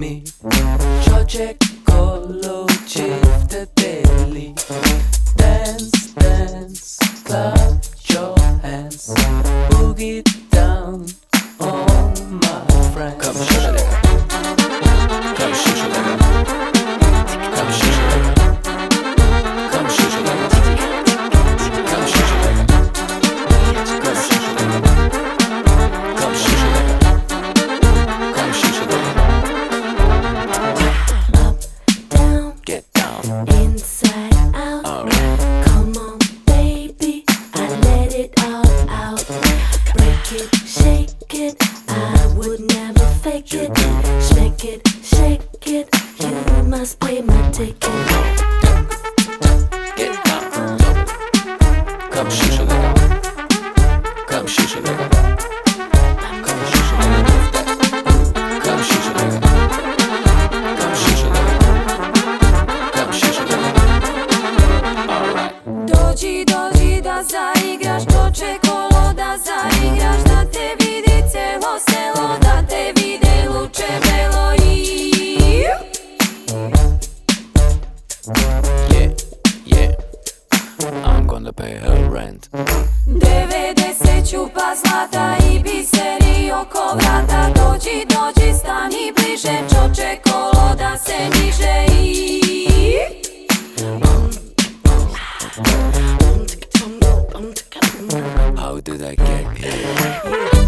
me. Ciocekolo çifteteli. Dance, dance, clap your hands. Boogie down, all my friends. Come şişe come şişe come şişe come şişe come şişe come şişe come şişe Up, down, get down. inside out. Alright. Come on, baby, I let it all out. Break it, shake it, I would never fake it. Shake it, you must pay my ticket. Get down. Come şişe come şişe come şişe come şişe come şişe come şişe alright. Dođi, dođi da zaigraš, Čočekolo da zaigraš, da te vidi celo selo, da te vide luče belo i Yeah, I'm gonna pay her rent. 90 ćupa zlata i biseri oko vrata. Dođi, dođi, stani bliže, Čočekolo da se niže i How did I get here?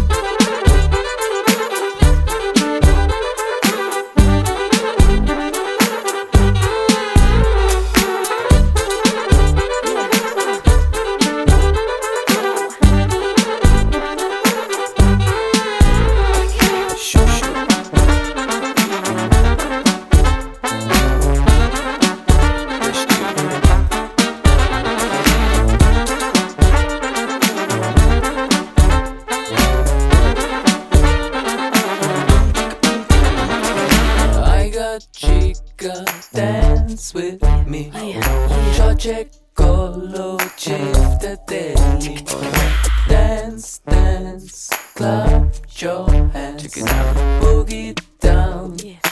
Chica, dance with me. Ciocekolo çifteteli. Dance, dance, clap your hands. Boogie down,